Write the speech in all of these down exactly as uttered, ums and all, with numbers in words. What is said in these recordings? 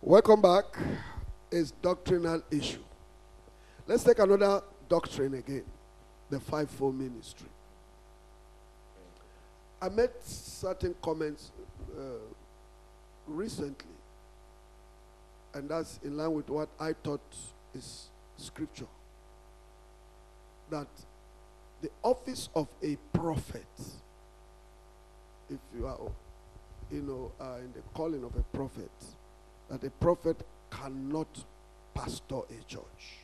Welcome back. Is doctrinal issue. Let's take another doctrine again, the fivefold ministry. I made certain comments uh, recently, and that's in line with what I thought is scripture. That the office of a prophet, if you are, you know, uh, in the calling of a prophet, that a prophet cannot pastor a church.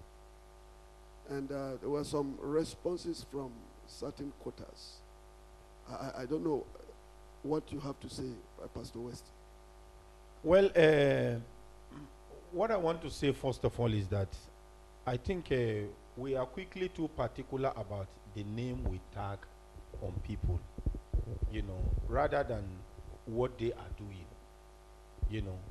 And uh, there were some responses from certain quarters. I, I don't know what you have to say, uh, Pastor West. Well, uh, what I want to say first of all is that I think uh, we are quickly too particular about the name we tag on people, you know, rather than what they are doing, you know.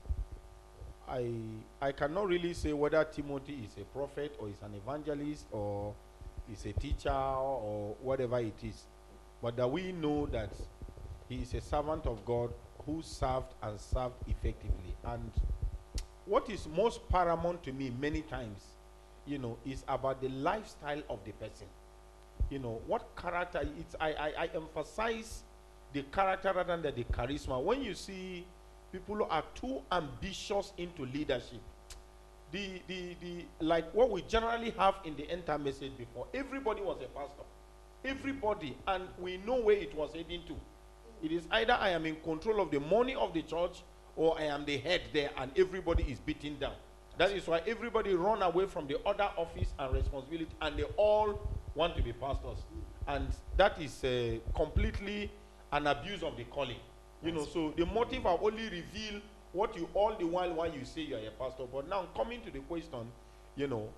I I cannot really say whether Timothy is a prophet or is an evangelist or is a teacher or whatever it is, but that we know that he is a servant of God who served and served effectively. And what is most paramount to me many times, you know, is about the lifestyle of the person. You know, what character, it's, I, I, I emphasize the character rather than the charisma. When you see people who are too ambitious into leadership, the, the, the, like what we generally have in the entire message before, everybody was a pastor. Everybody, and we know where it was heading to. It is either I am in control of the money of the church or I am the head there and everybody is beaten down. That is why everybody run away from the other office and responsibility and they all want to be pastors. And that is uh, completely an abuse of the calling. You know, so the motive have only revealed what you all the while while you say you are a pastor. But now coming to the question, you know,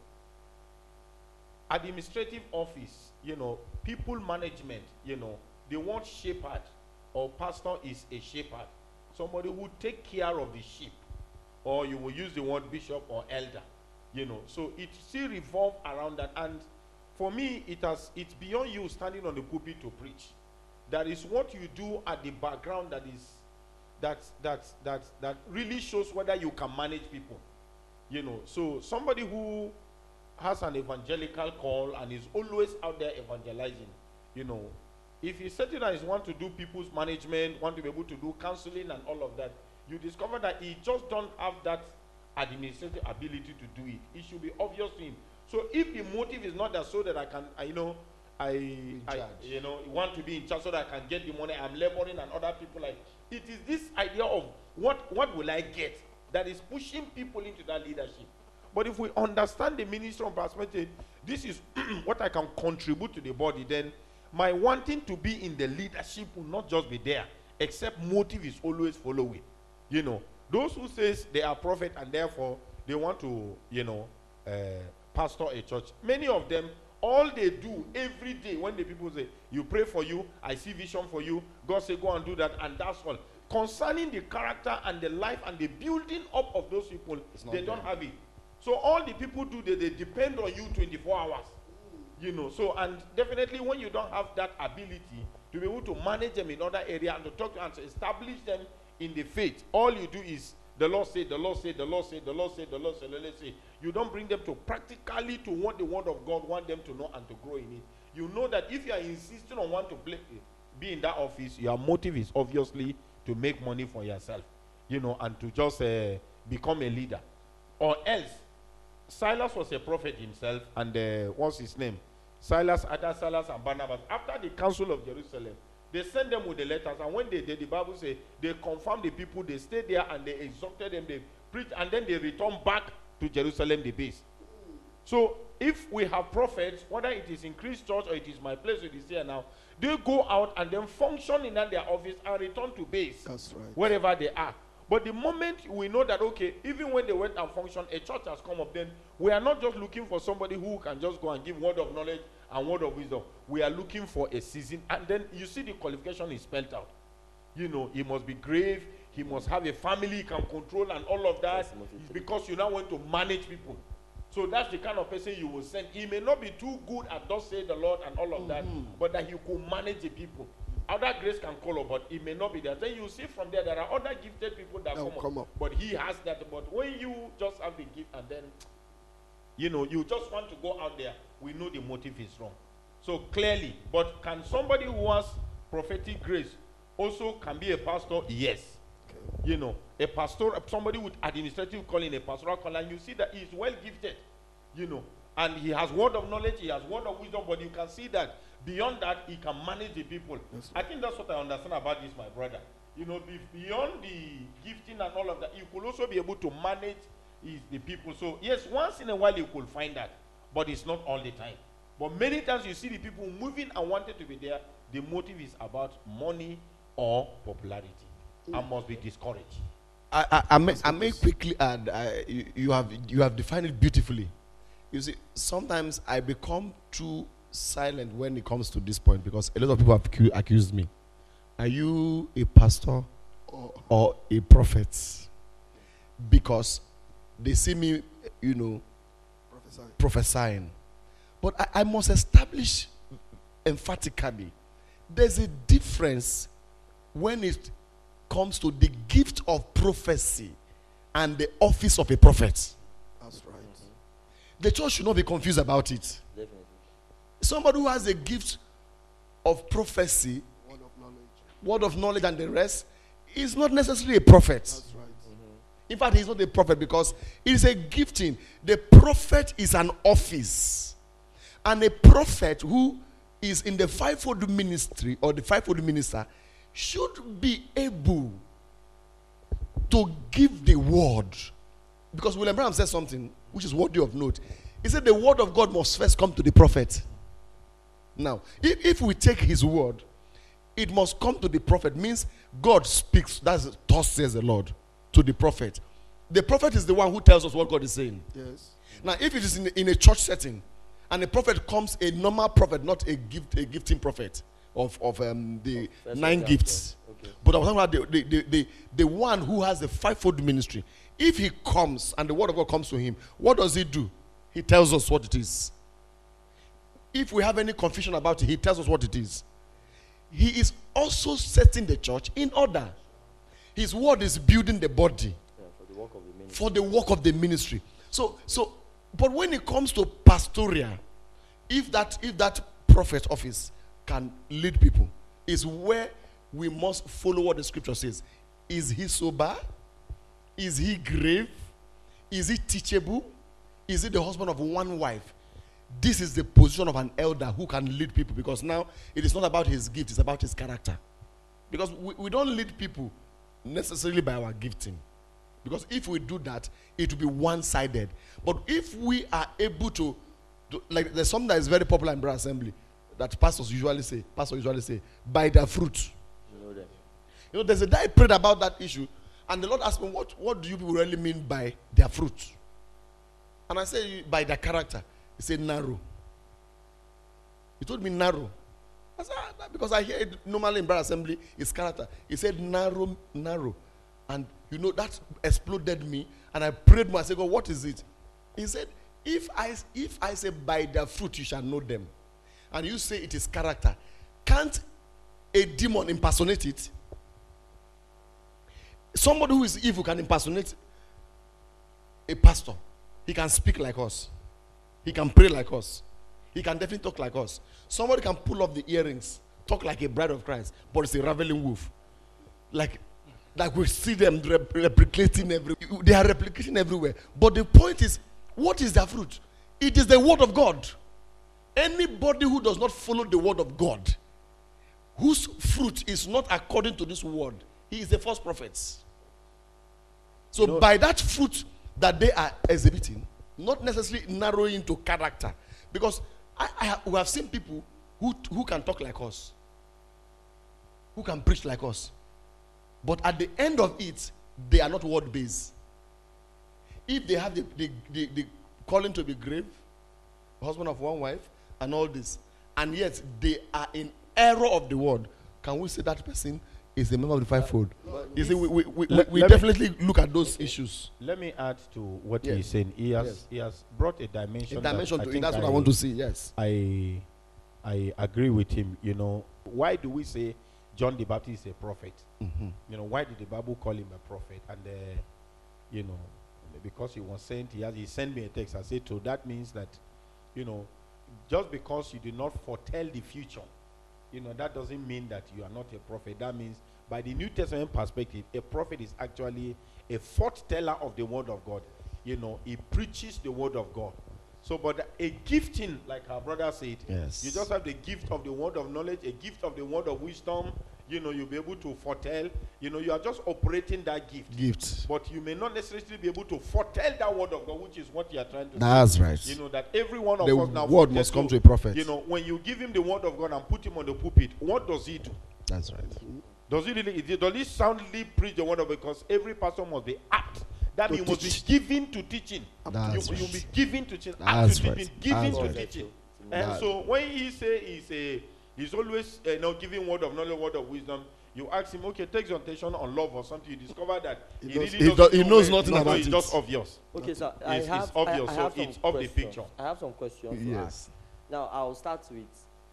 administrative office, you know, people management, you know, the word shepherd or pastor is a shepherd. Somebody who take care of the sheep. Or you will use the word bishop or elder. You know, so it still revolves around that. And for me, it has it's beyond you standing on the pulpit to preach. That is what you do at the background that is that that that that really shows whether you can manage people. You know, so somebody who has an evangelical call and is always out there evangelizing, you know, if he said that he want to do people's management, want to be able to do counseling and all of that, you discover that he just don't have that administrative ability to do it. It should be obvious to him. So if the motive is not that so that I can, I, you know, I, I, you know, want to be in charge so that I can get the money, I'm laboring and other people like, it is this idea of what, what will I get that is pushing people into that leadership. But if we understand the ministry of perspective, this is what I can contribute to the body, then my wanting to be in the leadership will not just be there, except motive is always following. You know, those who says they are prophet and therefore they want to, you know, uh, pastor a church, many of them, all they do every day when the people say, you pray for you, I see vision for you, God say go and do that, and that's all. Concerning the character and the life and the building up of those people, they there. Don't have it. So all the people do, they, they depend on you twenty-four hours. You know, so, and definitely when you don't have that ability to be able to manage them in other areas and to talk to and to establish them in the faith, all you do is the Lord said, the Lord said, the Lord said, the Lord said, the Lord said, the Lord said. You don't bring them to practically to what the word of God want them to know and to grow in it. You know that if you are insisting on wanting to play, be in that office, your motive is obviously to make money for yourself, you know, and to just uh, become a leader. Or else, Silas was a prophet himself, and uh, what's his name? Silas, other Silas and Barnabas. After the council of Jerusalem, they sent them with the letters, and when they did, the Bible says they confirmed the people, they stayed there and they exhorted them, they preached, and then they returned back to Jerusalem, the base. So if we have prophets, whether it is in Christ Church or it is my place, it is here now, they go out and then function in their office and return to base. That's right. Wherever they are. But the moment we know that, okay, even when they went and functioned, a church has come up, then we are not just looking for somebody who can just go and give word of knowledge and word of wisdom. We are looking for a season. And then you see the qualification is spelled out. You know, he must be grave. He must have a family he can control and all of that. It's because you now want to manage people. So that's the kind of person you will send. He may not be too good at thus say the Lord and all of mm-hmm. that, but that he could manage the people. other grace can call up, but it may not be there. Then you see from there there are other gifted people that That will come, come up, up. but he has that. But when you just have the gift and then, you know, you just want to go out there, we know the motive is wrong. So clearly, but can somebody who has prophetic grace also can be a pastor? Yes. Okay. You know, a pastor, somebody with administrative calling, a pastoral calling, you see that he is well gifted, you know, and he has word of knowledge, he has word of wisdom, but you can see that beyond that, he can manage the people. Yes, I think that's what I understand about this, my brother. You know, beyond the gifting and all of that, you could also be able to manage his, the people. So, yes, once in a while you could find that, but it's not all the time. But many times you see the people moving and wanting to be there, the motive is about money or popularity. Mm. And must be discouraged. I, I, I, may, I may quickly add, I, you, you, have, you have defined it beautifully. You see, sometimes I become too silent when it comes to this point because a lot of people have accused me. Are you a pastor or, or a prophet? Because they see me, you know, prophesying. prophesying. But I, I must establish emphatically, there's a difference when it comes to the gift of prophecy and the office of a prophet. That's right. The church should not be confused about it. Definitely. Somebody who has a gift of prophecy, word of knowledge, word of knowledge and the rest, is not necessarily a prophet. That's right. Mm-hmm. In fact, he's not a prophet because it is a gifting. The prophet is an office. And a prophet who is in the fivefold ministry or the fivefold minister should be able to give the word. Because William Branham said something which is worthy of note. He said the word of God must first come to the prophet. Now, if, if we take his word, it must come to the prophet. Means God speaks, that's thus says the Lord, to the prophet. The prophet is the one who tells us what God is saying. Yes. Now, if it is in, in a church setting, and a prophet comes, a normal prophet, not a gift, a gifting prophet of, of um, the oh, nine okay. gifts. Okay. But I'm talking about the, the, the, the, the one who has the fivefold ministry. If he comes and the word of God comes to him, what does he do? He tells us what it is. If we have any confusion about it, he tells us what it is. He is also setting the church in order. His word is building the body Yeah, for the work of the ministry. for the work of the ministry. So, so, but when it comes to pastoral, if that if that prophet office can lead people, is where we must follow what the scripture says. Is he sober? Is he grave? Is he teachable? Is he the husband of one wife? This is the position of an elder who can lead people, because now it is not about his gift, it's about his character. Because we, we don't lead people necessarily by our gifting. Because if we do that, it will be one-sided. But if we are able to, to like there's something that is very popular in Brother Assembly that pastors usually say, pastors usually say, by their fruit. You know them. You know, there's a day I prayed about that issue, and the Lord asked me, what, what do you people really mean by their fruit? And I said, by their character. He said, narrow. He told me narrow. I said, ah, because I hear it normally in Brother Assembly, it's character. He said, narrow, narrow. And you know, that exploded me. And I prayed more. I said, God, what is it? He said, if I, if I say by their fruit you shall know them, and you say it is character, can't a demon impersonate it? Somebody who is evil can impersonate a pastor. He can speak like us. He can pray like us. He can definitely talk like us. Somebody can pull off the earrings, talk like a bride of Christ, but it's a ravening wolf. Like, like we see them rep- replicating everywhere. They are replicating everywhere. But the point is, what is their fruit? It is the word of God. Anybody who does not follow the word of God, whose fruit is not according to this word, he is the false prophet. So you know, by that fruit that they are exhibiting, not necessarily narrowing into character, because I, I we have seen people who who can talk like us, who can preach like us, but at the end of it, they are not word based. If they have the the, the, the calling to be grave, husband of one wife, and all this, and yet they are in error of the word, can we say that person is a member of the fivefold? Uh, you see, we, we, we, let, we let definitely me, look at those okay. issues. Let me add to what yes. he's saying. He has yes. he has brought a dimension. A dimension that to I it. think That's what I, I want to see. Yes. I I agree with him. You know, why do we say John the Baptist is a prophet. Mm-hmm. You know, why did the Bible call him a prophet? And uh, you know, because he was sent, he has he sent me a text. I said, so that means that, you know, just because you did not foretell the future, you know, that doesn't mean that you are not a prophet. That means, by the New Testament perspective, a prophet is actually a foreteller of the word of God. You know, he preaches the word of God. So, but a gifting, like our brother said, Yes. you just have the gift of the word of knowledge, a gift of the word of wisdom. You know, you'll be able to foretell. You know, you are just operating that gift. Gift. But you may not necessarily be able to foretell that word of God, which is what you are trying to That's do. right. You know, that every one of The us now word foretell. must come So, to a prophet. You know, when you give him the word of God and put him on the pulpit, what does he do? That's right. Does he really, does he soundly preach the word of God? Because every person must be apt. That To means you must teach. be given to teaching. That's you, right. you'll be given to teaching. That's Apt to right. teaching. Given That's to right. teaching. That- And so when he say he's a, he's always uh, you know, giving word of knowledge, word of wisdom. You ask him, okay, take exhortation on love or something. You discover that he, He knows- really he doesn't do- he know knows where- nothing no, about it's it. just obvious. Okay, so I It's- have, it's obvious, I, I so have some it's of the questions. picture. I have some questions to Yes. ask. Now, I'll start with,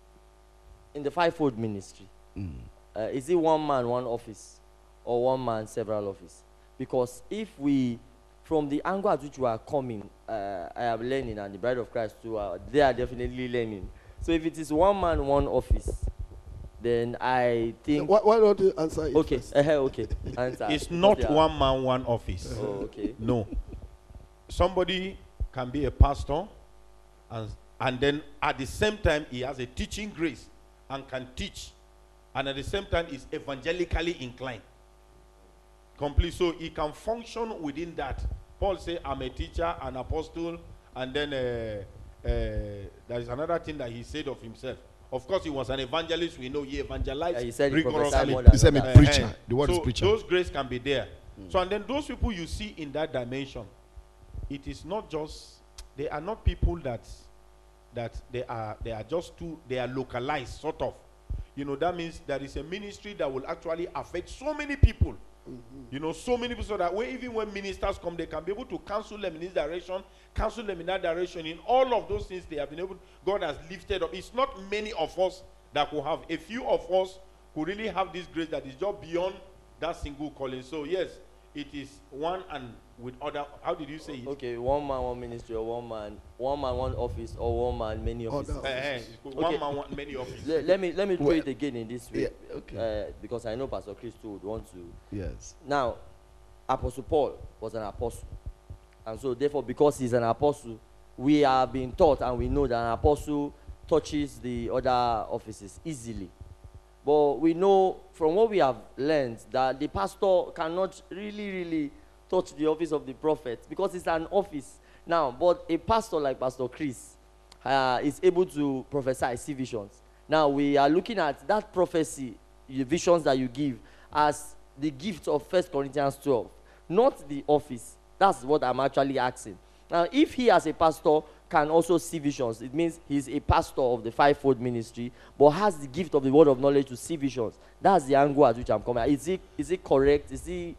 in the fivefold ministry, Mm. uh, is it one man, one office, or one man, several office? Because if we, from the angle at which we are coming, uh, I am learning, and the Bride of Christ too, uh, they are definitely learning. So if it is one man, one office, then I think... Why, why don't you answer it Okay, first? uh, okay. Answer. It's Because not they are- one man, one office. Oh, okay. No. Somebody can be a pastor, and, and then at the same time, he has a teaching grace and can teach. And at the same time, is evangelically inclined. Complete. So he can function within that. Paul said, I'm a teacher, an apostle, and then uh, uh, there is another thing that he said of himself. Of course, he was an evangelist. We know he evangelized Yeah, he said he prophesied rigorously. more than He said me others. preacher. Uh-huh. The word so is preacher. those grace can be there. So and then those people you see in that dimension, it is not just, they are not people that that they are they are just too, they are localized sort of. You know, that means there is a ministry that will actually affect so many people. You know, so many people, so that way even when ministers come, they can be able to counsel them in this direction, counsel them in that direction. In all of those things they have been able, God has lifted up. It's not many of us that could have. A few of us who really have this grace that is just beyond that single calling. So yes, it is one and with other. How did you say it? Okay, one man, one ministry, or one man, one man, one office, or one man, many offices. Other- Eh, eh, one Okay. man, one, many offices. Le- let me let me throw Well, it again in this way, yeah, okay. uh, because I know Pastor Christo would want to. Yes. Now, Apostle Paul was an apostle, and so therefore, because he's an apostle, we are being taught and we know that an apostle touches the other offices easily. But we know from what we have learned that the pastor cannot really, really touch the office of the prophet because it's an office. Now, but a pastor like Pastor Chris uh, is able to prophesy, see visions. Now, we are looking at that prophecy, the visions that you give, as the gift of First Corinthians twelve, not the office. That's what I'm actually asking. Now, if he as a pastor can also see visions, it means he's a pastor of the fivefold ministry, but has the gift of the word of knowledge to see visions. That's the angle at which I'm coming. Is it is it correct? Is it?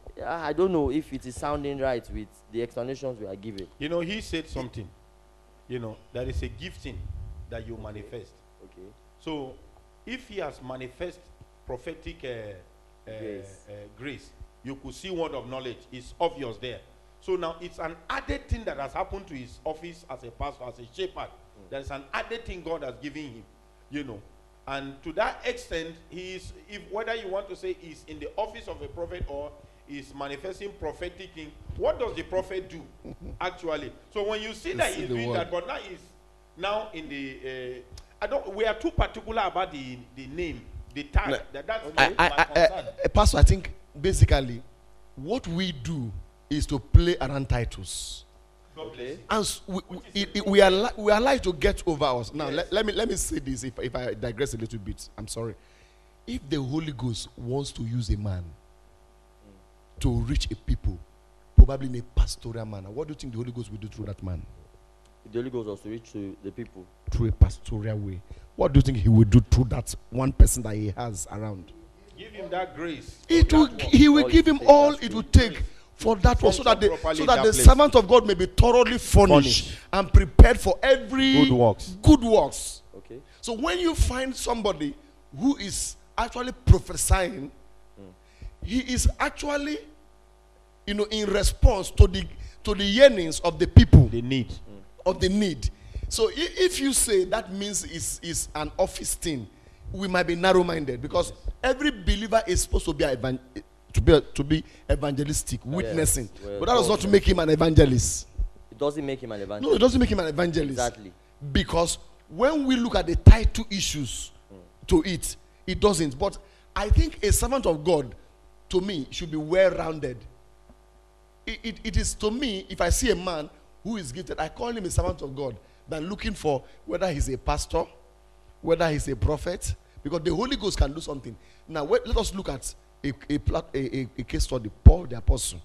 I don't know if it is sounding right with the explanations we are giving. You know, he said something. You know, there is a gifting that you manifest. Okay. So, if he has manifest prophetic uh, uh, Grace. uh, grace, you could see word of knowledge. It's obvious there. So now it's an added thing that has happened to his office as a pastor, as a shepherd. Mm. There is an added thing God has given him, you know. And to that extent, he is, if whether you want to say he's in the office of a prophet or is manifesting prophetic thing, what does the prophet do actually? So when you see that see he's the doing word. that, but now he's now in the uh, I don't we are too particular about the the name, the tag. No. That, that's I, my, I, my I, concern. I, Pastor, I think basically what we do is to play around titles. God bless you. And s- we, we, it- it- we are li- we are like to get over us. Now, Yes. let, let me let me say this. If, if I digress a little bit, I'm sorry. If the Holy Ghost wants to use a man to reach a people, probably in a pastoral manner, what do you think the Holy Ghost will do through that man? The Holy Ghost was to reach to the people. Through a pastoral way. What do you think he will do through that one person that he has around? Give him that grace. It for will, that work. he will All give it him takes all has it to will be take for that one, so that the, Function so properly that in the that place. servant of God may be thoroughly furnished, Furnished. and prepared for every Good works. good works. Okay. So when you find somebody who is actually prophesying, he is actually, you know, in response to the to the yearnings of the people, The need. of the need. So i- if you say that means it's, it's an office thing, we might be narrow-minded, because every believer is supposed to be evan- to be to be evangelistic, witnessing. Well, But that does not also- make him an evangelist. It doesn't make him an evangelist. No, it doesn't make him an evangelist. Exactly. Because when we look at the title issues to it, it doesn't. But I think a servant of God, to me, should be well-rounded. It, it, it is, to me, if I see a man who is gifted, I call him a servant of God, than looking for whether he's a pastor, whether he's a prophet, because the Holy Ghost can do something. Now, wait, let us look at a, a, plat- a, a, a case study. Paul the Apostle.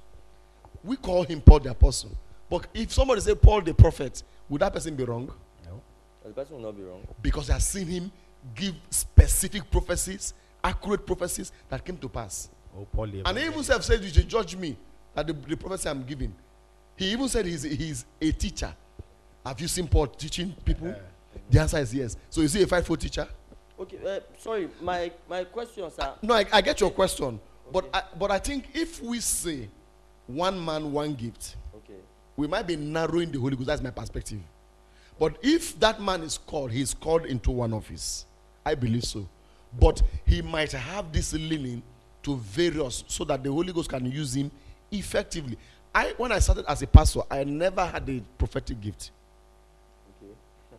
We call him Paul the Apostle. But if somebody say Paul the prophet, would that person be wrong? The person will not be wrong. Because I have seen him give specific prophecies, accurate prophecies that came to pass. Oh, Paul the And he even said, said you should judge me at the, the prophecy I'm giving. He even said he's, he's a teacher. Have you seen Paul teaching people? The answer is yes. So is he a five-foot teacher? Okay, uh, sorry, my, my question, sir. No, I, I get your question. But I, but I think if we say one man, one gift, Okay. we might be narrowing the Holy Ghost. That's my perspective. But if that man is called, he is called into one office. I believe so. But he might have this leaning to various so that the Holy Ghost can use him effectively. I, when I started as a pastor, I never had a prophetic gift. Okay.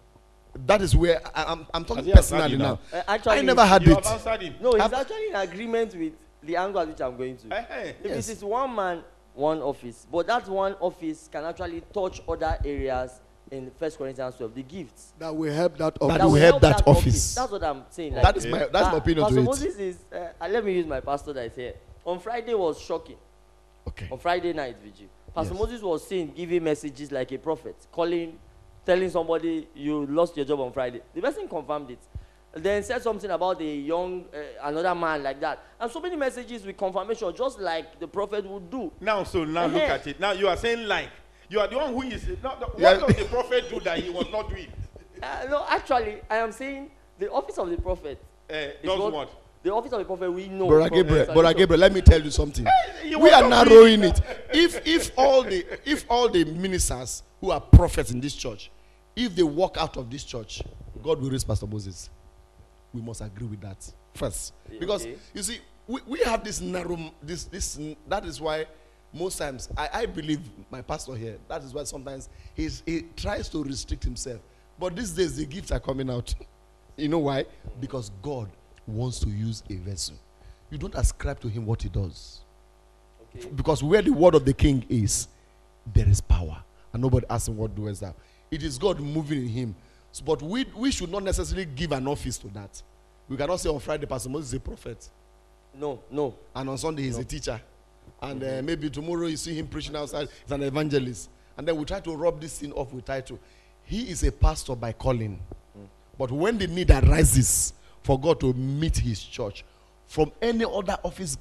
That is where I, I'm, I'm Has talking he answered personally you now. now? Uh, actually, I never had You it. have answered him. No, he's I've- actually in agreement with the angle at which I'm going to. Eh, eh. If Yes. it is one man, one office, but that one office can actually touch other areas in First Corinthians twelve, the gifts. That will help that That office. will help that office. That's what I'm saying. Like, That is my that's my uh, opinion Pastor to it. Moses is, uh, let me use my pastor that is here. On Friday was shocking. Okay. On Friday night, vigil. Pastor Yes. Moses was saying, giving messages like a prophet, calling, telling somebody you lost your job on Friday. The person confirmed it. Then said something about a young, uh, another man like that. And so many messages with confirmation, just like the prophet would do. Now, so now look Eh-heh. at it. Now you are saying like. You are the one who is. Not, what Yeah. does the prophet do that he was not doing? Uh, no, actually, I am saying the office of the prophet. Uh, is does what- what? The office of the prophet we know. Brother from Gabriel, the Brother tradition. Gabriel, let me tell you something. You We was are not narrowing doing it. If if all the if all the ministers who are prophets in this church, if they walk out of this church, God will raise Pastor Moses. We must agree with that first, because Okay. you see, we, we have this narrow this this that is why most times I, I believe my pastor here. That is why sometimes he's, he tries to restrict himself. But these days the gifts are coming out. You know why? Because God wants to use a vessel. You don't ascribe to him what he does. Okay. Because where the word of the king is, there is power. And nobody asks him what does that. It is God moving in him. So, but we, we should not necessarily give an office to that. We cannot say on Friday, Pastor Moses is a prophet. No, no. And on Sunday, he's No. a teacher. And uh, maybe tomorrow you see him preaching outside, he's an evangelist. And then we try to rub this thing off with title. He is a pastor by calling. But when the need arises for God to meet his church from any other office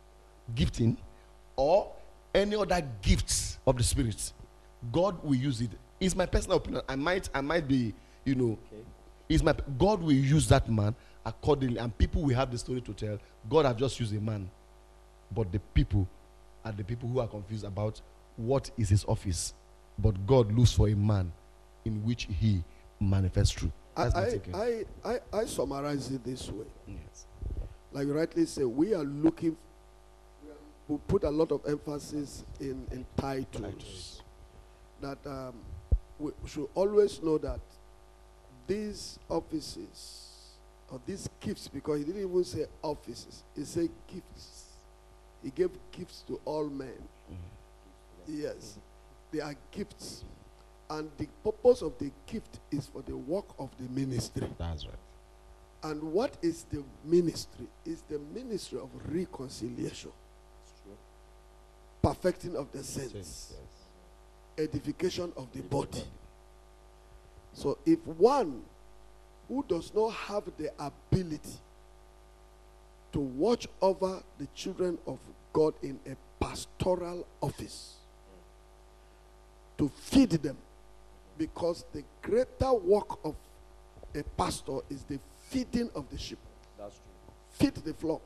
gifting or any other gifts of the Spirit, God will use it. It's my personal opinion. I might, I might be, you know, Okay. it's my God will use that man accordingly, and people will have the story to tell. God have just used a man, but the people are the people who are confused about what is his office. But God looks for a man in which he manifests through. I, That's my I, thinking. I, I, I summarize it this way. Yes. Like you rightly say, we are looking, we put a lot of emphasis in, in titles. Titles. That um, we should always know that these offices, or these gifts, because he didn't even say offices, he said gifts. He gave gifts to all men. Yes, they are gifts. And the purpose of the gift is for the work of the ministry. That's right. And what is the ministry? It's the ministry of reconciliation, perfecting of the saints, edification of the body. So if one who does not have the ability to watch over the children of God in a pastoral office, to feed them, because the greater work of a pastor is the feeding of the sheep. That's true. feed the flock,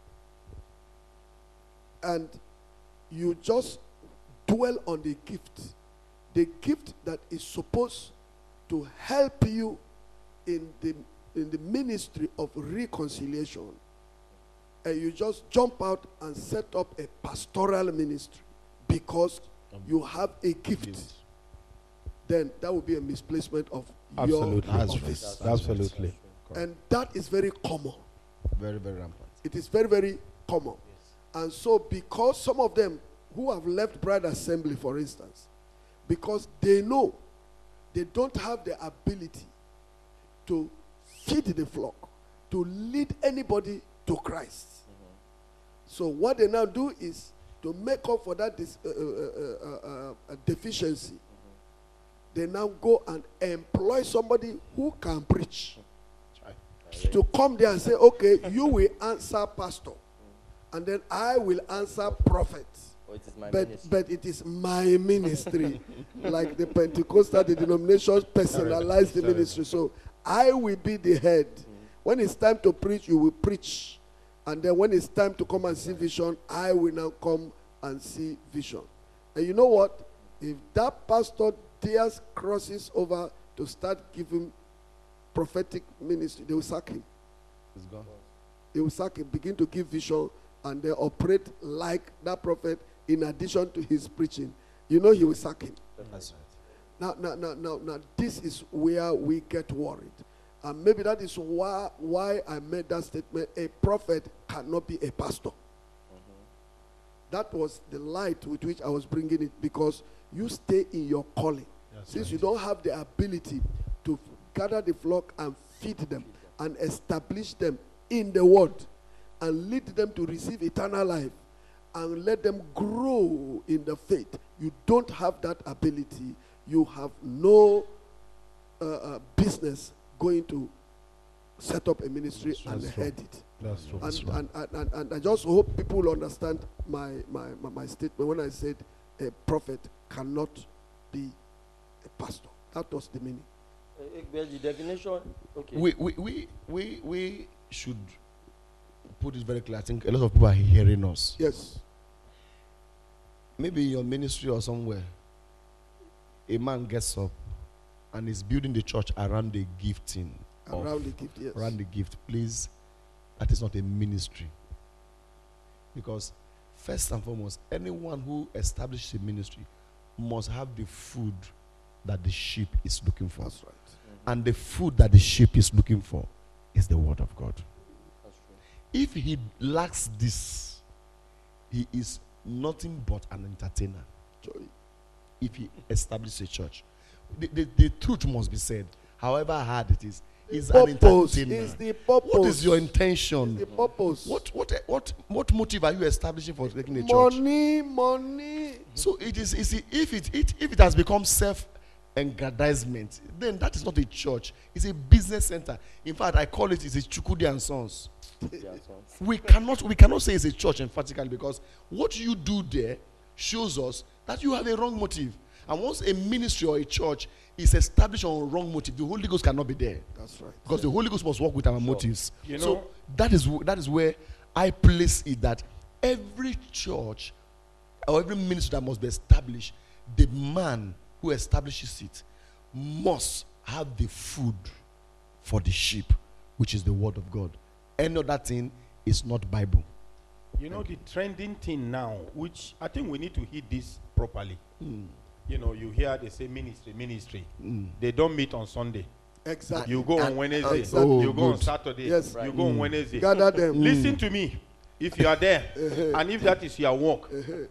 and you just dwell on the gift, the gift that is supposed to help you in the in the ministry of reconciliation, and you just jump out and set up a pastoral ministry because you have a gift, then that would be a misplacement of Absolutely. your That's office. right. Absolutely. And that is very common. Very, very rampant. It is very, very common. And so, because some of them who have left Bride Assembly, for instance, because they know they don't have the ability to feed the flock, to lead anybody to Christ. So, what they now do is to make up for that dis- uh, uh, uh, uh, uh, deficiency. They now go and employ somebody who can preach to come there and say, okay, you will answer pastor, and then I will answer prophet. Oh, it is my But, ministry. but it is my ministry. Like the Pentecostal, the denominations personalize the ministry. So I will be the head. When it's time to preach, you will preach. And then when it's time to come and see vision, I will now come and see vision. And you know what? If that pastor dares crosses over to start giving prophetic ministry, they will sack him. It's gone. They will sack him, begin to give vision, and they operate like that prophet in addition to his preaching. You know he will sack him. That's right. Now, now, now, now, now, this is where we get worried. And maybe that is why, why I made that statement, a prophet cannot be a pastor. That was the light with which I was bringing it, because you stay in your calling. That's Since right. you don't have the ability to gather the flock and feed them and establish them in the word and lead them to receive eternal life and let them grow in the faith, you don't have that ability. You have no uh, uh, business going to set up a ministry That's and true. head it. That's true. And, and, and, and, and I just hope people will understand my, my, my, my statement when I said a prophet cannot be a pastor. That was the meaning. Uh, uh, well, the definition. Okay. We, we, we, we, we should put it very clear. I think a lot of people are hearing us. Yes. Maybe in your ministry or somewhere, a man gets up and is building the church around the gifting. of- Around the gift, yes. Around the gift. Please, that is not a ministry. Because first and foremost, anyone who establishes a ministry must have the food that the sheep is looking for. That's right. And the food that the sheep is looking for is the word of God. That's true. If he lacks this, he is nothing but an entertainer. Joy. If he establishes a church, the, the, the truth must be said. However hard it is, is an Purpose entertainer. is the purpose. What is your intention? The purpose. What what what what motive are you establishing for taking a church? Money, money. So it is. Is it, if it, it if it has become self-aggrandizement, then that is not a church. It's a business center. In fact, I call it is a Chukudi and Sons. Yeah, so- We cannot we cannot say it's a church emphatically, because what you do there shows us that you have a wrong motive. And once a ministry or a church is established on a wrong motive, the Holy Ghost cannot be there, That's right. because the Holy Ghost must work with our motives. You so know- that is wh- that is where I place it, that every church or every ministry that must be established, the man who establishes it must have the food for the sheep, which is the word of God. Any other thing is not Bible. You know, the trending thing now, which I think we need to hit this properly. You know, you hear they say ministry, ministry. They don't meet on Sunday. Exactly. You go on Wednesday. Exactly. You go on good. Saturday. Yes. You go on Wednesday. Gather them. Listen to me. If you are there, and if that is your work,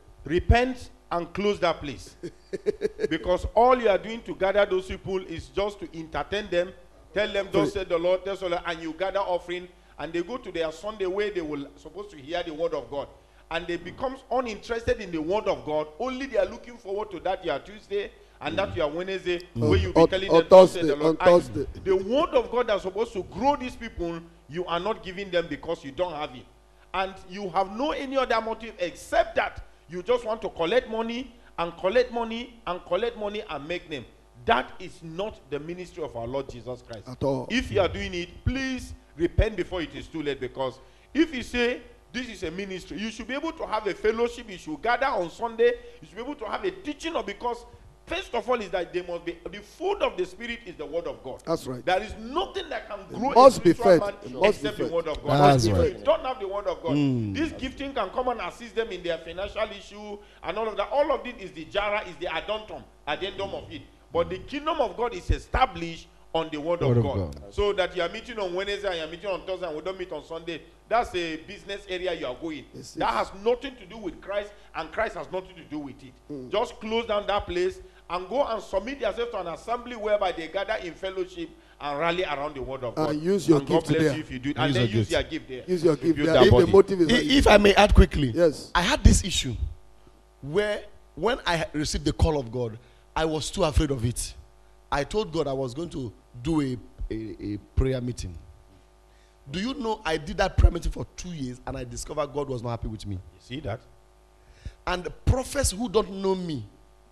repent and close that place. Because all you are doing to gather those people is just to entertain them, tell them, thus said the Lord, that's all, and you gather offering, and they go to their Sunday where they will supposed to hear the word of God. And they become uninterested in the word of God. Only they are looking forward to that your Tuesday and that your Wednesday, where you be On- telling on them, thus said Thursday, the Lord. on And Thursday. the word of God that's supposed to grow these people, you are not giving them because you don't have it. And you have no any other motive except that you just want to collect money and collect money and collect money and make them. That is not the ministry of our Lord Jesus Christ. At all. If you are doing it, please repent before it is too late, because if you say this is a ministry, you should be able to have a fellowship. You should gather on Sunday. You should be able to have a teaching, or because first of all is that they must be the food of the spirit is the word of God. That's right. There is nothing that can grow must a be spiritual fed. man It must except be the fed. word of God. That's If right. you don't have the word of God, this gifting can come and assist them in their financial issue and all of that. All of it is the jara, is the addendum, addendum of it. But the kingdom of God is established on the word, Word of, of God. God. So that you are meeting on Wednesday and you are meeting on Thursday and we don't meet on Sunday. That's a business area you are going. Yes, that yes. has nothing to do with Christ, and Christ has nothing to do with it. Just close down that place and go and submit yourself to an assembly whereby they gather in fellowship and rally around the word of God. And use your and God gift bless there. you if you do it. And And use then your use gift. your gift there. Use your To gift build there. that If the body. motive is I- that If I may add quickly, yes. I had this issue where when I received the call of God, I was too afraid of it. I told God I was going to do a, a, a prayer meeting. Do you know I did that prayer meeting for two years and I discovered God was not happy with me? You see that? And prophets who don't know me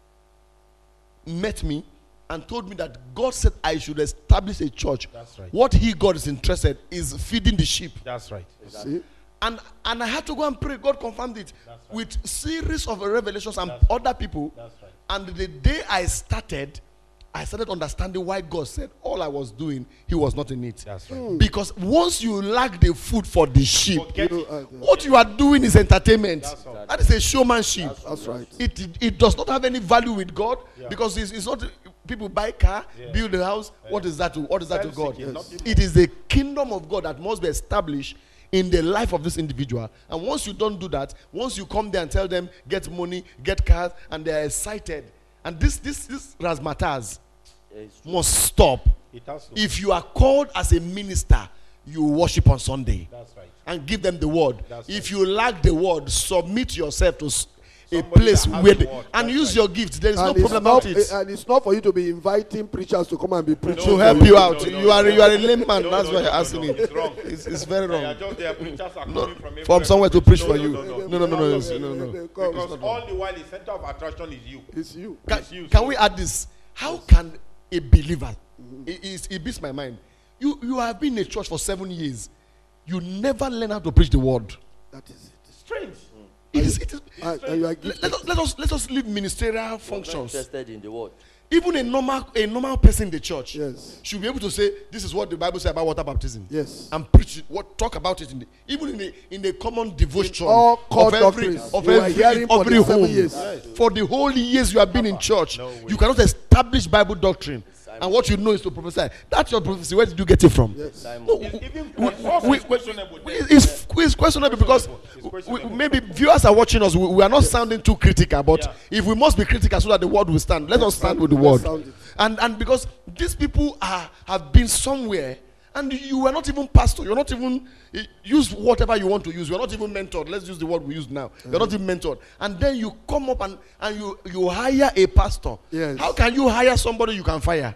met me and told me that God said I should establish a church. That's right. What he, God, is interested is feeding the sheep. That's right. See? And and I had to go and pray. God confirmed it That's right. with series of revelations and That's right. other people. That's right. And the day I started, I started understanding why God said all I was doing, He was not in it. That's right. Because once you lack the food for the sheep, Forget You, it. uh, what you are doing is entertainment. That's all. That is a showmanship. that's right. It, it it does not have any value with God Yeah. because it's, it's not people buy car, Yeah. build a house. What is that to what is that to God? Self-seeking, nothing It is the kingdom of God that must be established in the life of this individual. And once you don't do that, once you come there and tell them get money, get cars, and they are excited, and this this this razzmatazz It's must stop. It has to. If you are called as a minister, you worship on Sunday That's right. and give them the word. That's If right. you lack the word, submit yourself to s- a Somebody place that has where the the, word. and That's use right. your gift. There is no And it's, problem not, about it. and it's not for you to be inviting preachers to come and be preaching. To No, help no, you no, out, no, no, you are no. you are a layman. No, That's no, why no, you're no, asking no, it. It's wrong. It's, it's very They are wrong. just there. Preachers are No, coming from from everywhere somewhere to preach. preach No, for no, you. no, no. No, no, no, no, no, it's- no, no. Because all the while the center of attraction is you. It's you. Can, It's you, can so- we add this? How can a believer? It, it, it beats my mind. You you have been in a church for seven years. You never learn how to preach the word. That is it. Strange. It is, it is, And, and you are let, gifted. let us, let us let us leave ministerial You're not functions. interested in the word. Even a normal a normal person in the church Yes. should be able to say, "This is what the Bible says about water baptism." Yes. And preach it. What talk about it in the, even in the in the common devotion all core of every doctrines of you are every, hearing for every the seven home. years. For the whole years you have been in church, No way. you cannot establish Bible doctrine. And what you know is to prophesy. That's your prophecy. Where did you get it from? Yes. Simon. No, It's even we- it's also we- questionable. It's, it's questionable because It's we, questionable. maybe viewers are watching us. We, we are not sounding too critical, but Yeah. if we must be critical so that the word will stand, let us stand with the Let's word. sound it. And and because these people are have been somewhere, and you were not even pastor. You're not even eh, use whatever you want to use. You're not even mentored. Let's use the word we use now. You're not even mentored. And then you come up and and you you hire a pastor. Yes. How can you hire somebody you can fire?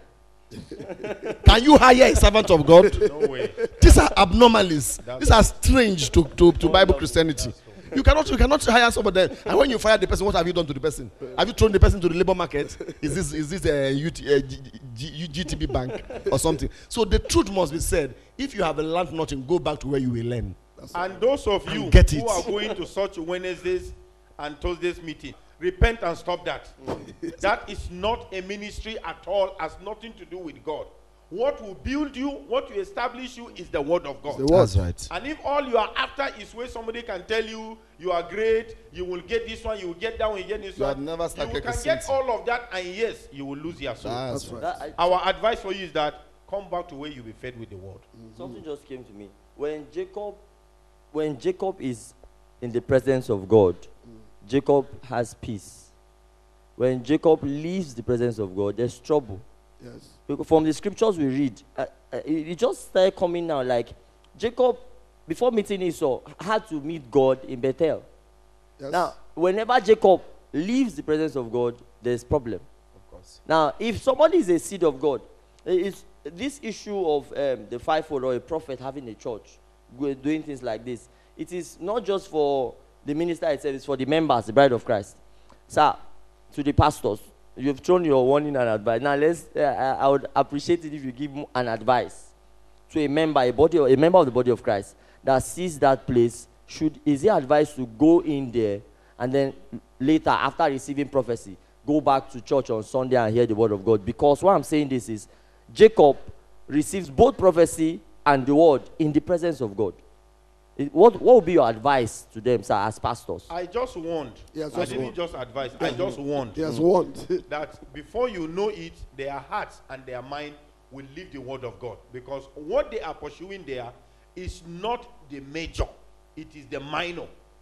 Can you hire a servant of God? No way. These are abnormalities. That's These are strange to, to, to No, Bible that's- Christianity. that's so. You cannot you cannot hire somebody. And when you fire the person, what have you done to the person? Have you thrown the person to the labor market? Is this is this a U T, uh, G, G, G T B bank or something? So the truth must be said. If you have learned nothing, go back to where you will learn. And those of you get who it. are going to such Wednesdays and Thursdays meeting, repent and stop that. That is not a ministry at all, has nothing to do with God. What will build you, what will establish you is the word of God. The word. right. And if all you are after is where somebody can tell you you are great, you will get this one, you will get that one, you get this You one. have never you started can Christianity. get all of that, and yes, you will lose your soul. That's That's right. right. That, I, Our advice for you is that come back to where you will be fed with the word. Something just came to me. When Jacob, when Jacob is in the presence of God, Jacob has peace. When Jacob leaves the presence of God, there's trouble. Yes. Because from the scriptures we read, uh, uh, it, it just started coming now. Like Jacob, before meeting Esau, had to meet God in Bethel. Yes. Now, whenever Jacob leaves the presence of God, there's problem. Of course. Now, if somebody is a seed of God, it's this issue of um, the fivefold or a prophet having a church, go- doing things like this. It is not just for the minister itself; it's for the members, the bride of Christ. Sir, to the pastors, you've thrown your warning and advice. Now, let's. Uh, I I would appreciate it if you give an advice to a member, a body, a member of the body of Christ, that sees that place, should is he advised to go in there and then later, after receiving prophecy, go back to church on Sunday and hear the word of God? Because what I'm saying this is, Jacob receives both prophecy and the word in the presence of God. It- What, what would be your advice to them, sir, as pastors? I just warned. Yes, I just didn't warned. just advise. I just warned He has warned. that before you know it, their hearts and their mind will leave the word of God, because what they are pursuing there is not the major, it is the minor.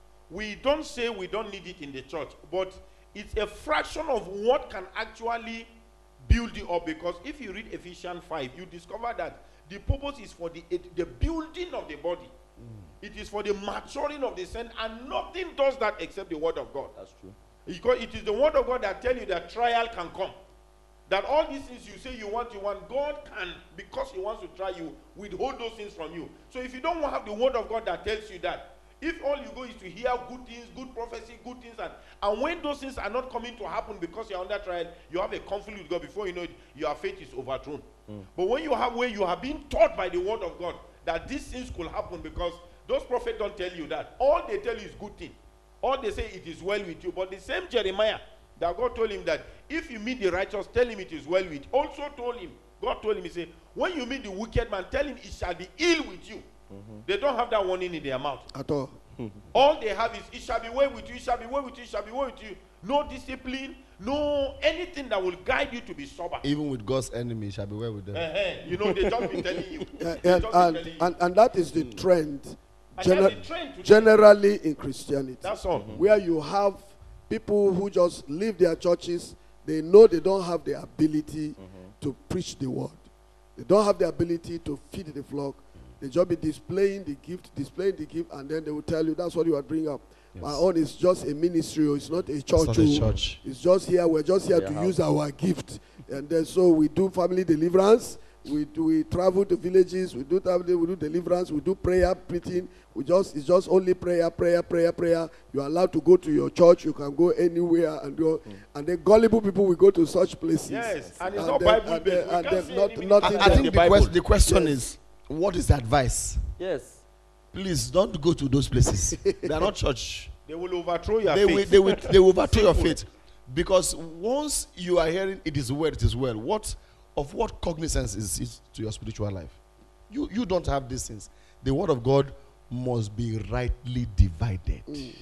We don't say we don't need it in the church, but it's a fraction of what can actually build you up. Because if you read Ephesians five, you discover that the purpose is for the the building of the body. It is for the maturing of the saint, and nothing does that except the word of God. That's true. Because it is the word of God that tell you that trial can come. That all these things you say you want, you want, God can, because he wants to try you, withhold those things from you. So if you don't have the word of God that tells you that, if all you go is to hear good things, good prophecy, good things, and, and when those things are not coming to happen because you're under trial, you have a conflict with God. Before you know it, your faith is overthrown. Mm. But when you have where you have been taught by the word of God that these things could happen, because those prophets don't tell you that. All they tell you is good thing. All they say, it is well with you. But the same Jeremiah, that God told him that if you meet the righteous, tell him it is well with you. Also told him, God told him, he said, when you meet the wicked man, tell him it shall be ill with you. Mm-hmm. They don't have that warning in their mouth. At all. All they have is, it shall be well with you, it shall be well with you, it shall be well with you. No discipline, no anything that will guide you to be sober. Even with God's enemy, shall be well with them. Uh-huh. You know, they just be telling you. Yeah, They and, just be and, telling you. and, and that is the trend, And gener- that's the trend today. generally in Christianity. That's all. Where you have people who just leave their churches, they know they don't have the ability to preach the word. They don't have the ability to feed the flock. They just be displaying the gift, displaying the gift, and then they will tell you, that's what you are bringing up. Yes. My own is just a ministry, or it's not a church. It's not a oh. church. It's just here, we're just here Yeah, to how? use our gift. And then so we do family deliverance, we do, we travel to villages, we do travel, we do deliverance, we do prayer, preaching. We just it's just only prayer, prayer, prayer, prayer. You are allowed to go to your church, you can go anywhere and go. Mm. And then gullible people will go to such places. Yes, and it's And not then- Bible and based. then- We and can't then see not- any nothing minister I there. in think the the, Bible. quest- the question Yes. is, what is the advice? Yes. Please don't go to those places. They are not church. They will overthrow your They faith. will, they will, they will overthrow your Simple. faith. Because once you are hearing it is well, it is well, what of what cognizance is it to your spiritual life? You you don't have these things. The word of God must be rightly divided.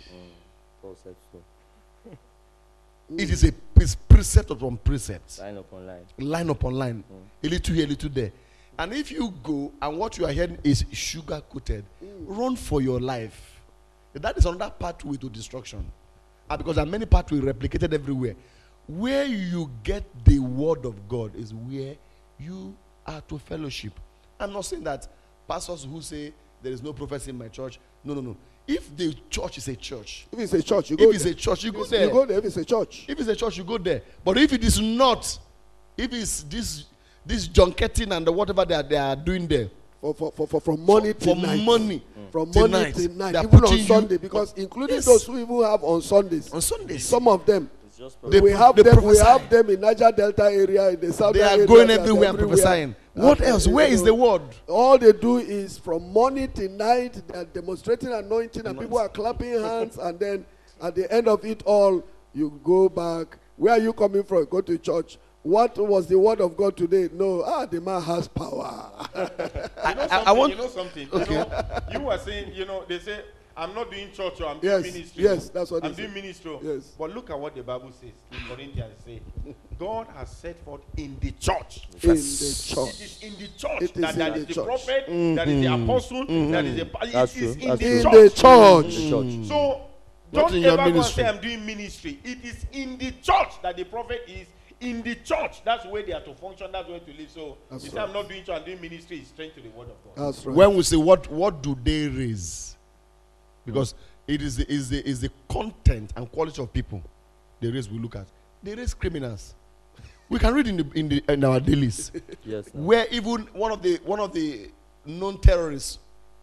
Paul said so. It is a it's precept upon precept, Line upon line. line upon line, a little here, a little there. And if you go and what you are hearing is sugar coated, run for your life. That is another pathway to destruction. And because there are many pathways replicated everywhere. Where you get the word of God is where you are to fellowship. I'm not saying that pastors who say there is no prophecy in my church. No, no, no. If the church is a church, If it's a church, you go if it's there. a church, you go If there. You go there if it's a church. If it's a church, you go there. But if it is not, if it's this this junketing and the whatever they are, they are doing there, For, for, for, for, from morning for, till for night. money, From till morning night, till night. they are Even on putting you- Sunday, because including Yes. those who even have on Sundays. on Sundays, Some of them. It's just They we pro- have they them. We prophesy. have them in Niger Delta area, in the southern they are area. going they are everywhere and prophesying. What And, else? uh, Where you is know, the word? All they do is from morning till night, they are demonstrating anointing, and people are clapping hands, and then at the end of it all, you go back. Where are you coming from? Go to church. What was the word of God today? No, ah, the man has power. You know something? I want- You know something? Okay. You know, you were saying, you know, they say, I'm not doing church or I'm Yes, doing ministry. yes, that's what I'm they doing say. ministry. Yes. But look at what the Bible says in Corinthians. Say, God has set forth in the church. In the It church. is in the church It is that in that the is the church. prophet, that is the apostle, that is the pa- That's it is true, in that's the true. In church. the church. The church. So Not don't in your ever go and ministry. say I'm doing ministry. It is in the church that the prophet is. In the church, that's where they are to function. That's where to live. So That's you say right. I'm not doing church. I'm doing ministry. It's straight to the word of God. That's right. When we say what, what do they raise? Because it is the, is the is the content and quality of people they raise. We look at they raise criminals. We can read in the in the in our dailies Yes. now. where even one of the one of the known terrorists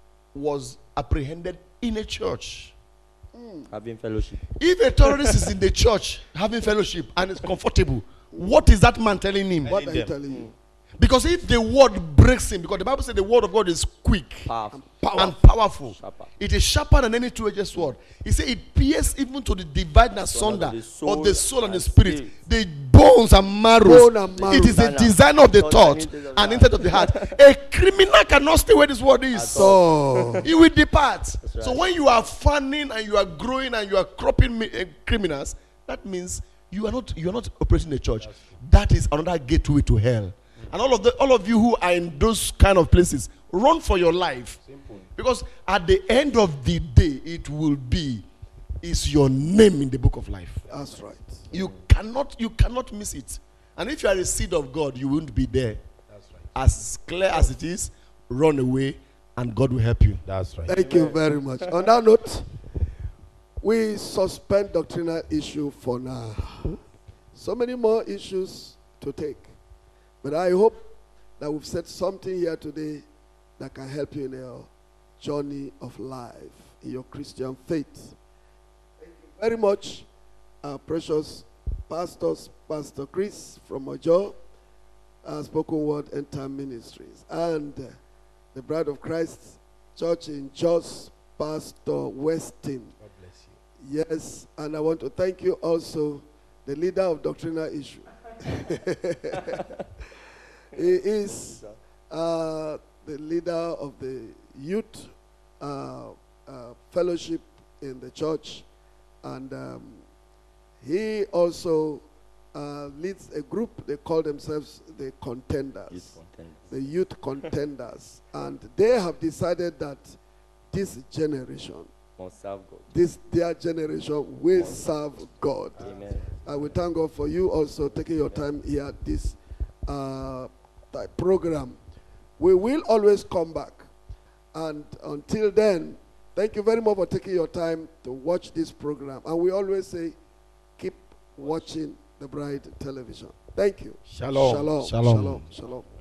was apprehended in a church. Having fellowship. If a terrorist is in the church having fellowship and is comfortable, what is that man telling him? What are you them. telling you? Because if the word breaks him, because the Bible says the word of God is quick Powerful. and powerful, Sharper. it is sharper than any two-edged sword. He said it pierces even to the dividing asunder of the of soul the soul and the and spirit, spirit. the bones and marrows. Bone and marrow. It is the Designer. design of the Not thought an intent of and the intent of the heart. A criminal cannot stay where this word is. So, He will depart. right. So when you are fanning and you are growing and you are cropping mi- uh, criminals, that means you are not you are not operating the church. That is another gateway to hell. And all of the all of you who are in those kind of places, run for your life. Simple. Because at the end of the day, it will be is your name in the book of life. that's right. You cannot you cannot miss it. And if you are a seed of God, you won't be there. That's right. As clear as it is, run away and God will help you. That's right. Thank you very much. On that note, we suspend doctrinal issue for now. So many more issues to take. But I hope that we've said something here today that can help you in your journey of life, in your Christian faith. Thank you very much, our precious pastors, Pastor Chris from Ojo, uh, Spoken Word End Time Ministries, and uh, the Bride of Christ Church in Jos, Pastor Weston. God bless you. Yes, and I want to thank you also, the leader of doctrinal issue. He is uh, the leader of the youth uh, uh, fellowship in the church, and um, he also uh, leads a group. They call themselves the Contenders, Youth contenders. the Youth Contenders, and they have decided that this generation, Must serve God. this their generation, will serve God. Amen. I will thank God for you also taking your time here at this uh, type program. We will always come back. And until then, thank you very much for taking your time to watch this program. And we always say, keep watching the Bride Television. Thank you. Shalom. Shalom. Shalom. Shalom. Shalom.